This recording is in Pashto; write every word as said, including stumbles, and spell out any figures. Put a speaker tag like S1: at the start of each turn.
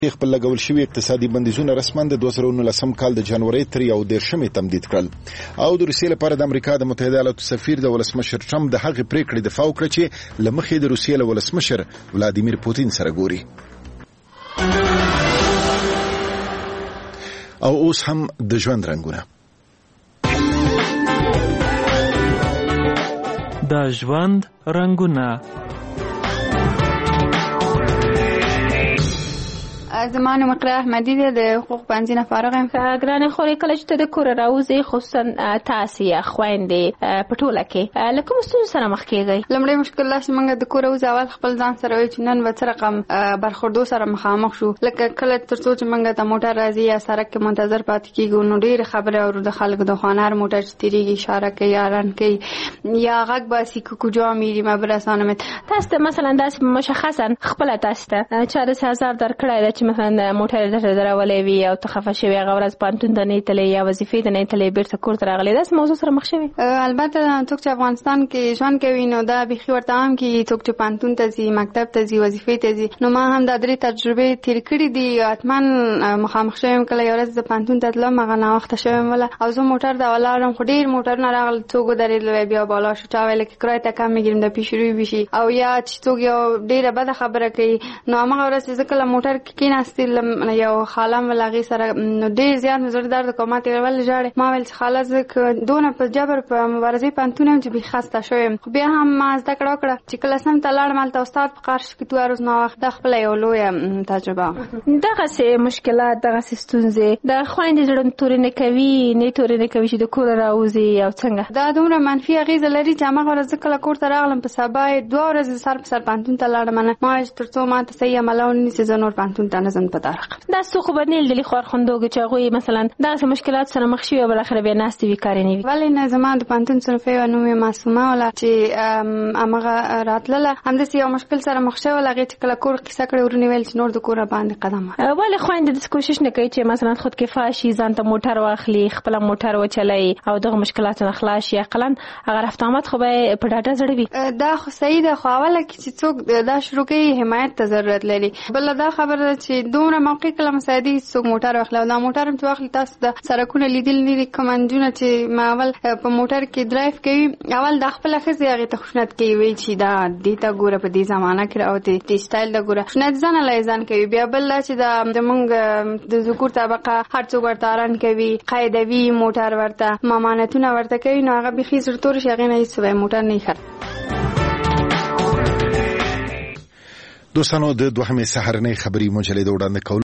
S1: خپل لګول شوی اقتصادي بندیزونه رسما د دوه زره نولسم کال د جنوري تر یو دېرشمې تمدید کړل او د روسیې لپاره د امریکا د متحده ایالاتو سفیر د ولسمشر ټرمپ د هغې پریکړې دفاع وکړه چې له مخې د روسیې له ولسمشر ولادیمیر پوتین سره ګوري. او اوس هم د ژوند رنګونه.
S2: د ژوند رنګونه.
S3: زمانه مقرا احمدی د حقوق پنځه نه فارغ یم.
S4: ګرانه خوري کله چې د کور راوځي خصوصا تاسو یا خويندې په ټوله کې لکه مستو سره مخ کېږي.
S3: لمړی مشکل لا چې موږ د کور راوځي اول خپل ځان سره وي چې نن وڅ رقم برخوردو سره مخامخ شو لکه کله ترڅو چې موږ د موټر راځي یا سړک کې منتظر پاتې کیږو نو ډېر خبره او د خلکو د خوانار موټر تیریږي اشاره کوي یاران کوي یا غږ باسي کوجا میری مبرسانه مت
S4: تاسو مثلا داسې مشخصا خپل تاسو ته چاره حساب درکړای چې مثلا موټر درته درولې وي او تخفه شوی غورز پانتون ته نه تلې یا وظیفې ته نه تلې بیرته کور ته راغلې داس موضوع سره مخ شوی.
S3: البته څوک چې افغانستان کې ژوند کوي نو دا بيخي ورته هم کې څوک چې پانتون ته ځي مکتب ته ځي وظیفې ته ځي نو ما هم د درې تجربه تیر کړې دي اتمن مخامخ شوم کله یو ورځ د پانتون ته تلم هغه نه وخت شوم ولا او زه موټر دا ولارم خو ډیر موټر نه راغل څوک درې بیا بالا شو چا ویل کې کرای ته کم میګرم د پیشروي بشي او یا چې څوک یو ډیره بده خبره کوي نو هغه ورځ چې کله موټر کې کیناستل یو خالم ولاغي سره ډیر زیات نظر درد کومه ته ول جاړه ما ول خاله زک دونه په جبر په مبارزه پانتونه چې به خسته شوم خو بیا هم ما زده کړو کړه چې کله سم تلاړ مال ته استاد په قرش کې دوه روز نو وخت خپل یو لوی تجربه
S4: دغه سه مشکلات دغه ستونزې د خويندې جوړم تورې نه کوي نه تورې نه کوي چې د کور راوځي او څنګه
S3: دا دومره منفي اغیزه لري چې هغه ورځ کله کور ته راغلم په سبا دوه ورځې سر په سر پانتون ته لاړم ما ترڅو ما ته صحیح عملونه نشي زنور پانتون ته نه زن پتا
S4: دا څه خو بدنیل دلی خور خوندوګ چې هغه مثلا دا مشکلات سره مخ شي او بل اخر به ناستي وکړي نه وي
S3: ولی نه زما د پانتون سره په نوې معصومه ولا چې امغه راتله هم د یو مشکل سره مخ شو لغه چې کله کور قصه کړي ورنی ویل چې نور د کور باندې قدم
S4: ولی خويند د کوشش نه کوي چې مثلا خود کفایه شي ځان ته موټر واخلي خپل موټر وچلای او دغه مشکلات نه خلاص یا قلن اگر افتامت خو به په ډاټا زړوي
S3: دا خو صحیح ده خو اوله کې چې څوک دا شروع کوي حمایت ته ضرورت لري بل دا خبره چې دومره موقع کله مساعدي څوک موټر واخلو دا موټر هم واخلي تاسو د سرکونه لیدل نه دي کمانډونه چې ما اول په موټر کې ډرایو کوي اول د خپل خزي هغه ته خوشنط کوي وی چې دا د تا ګوره په دې زمانہ کې او د سټایل د ګوره خوشنط ځان له ځان کوي بیا بل چې د موږ د ذکر طبقه هر څوک ورته اران کوي قاعدوي موټر ورته مامانتونه ورته کوي نو هغه به خېزر تور شي هغه نه هیڅ موټر نه خر.
S1: دوستانو د دوهمې سحرنۍ خبري مجلې د وړاندې کول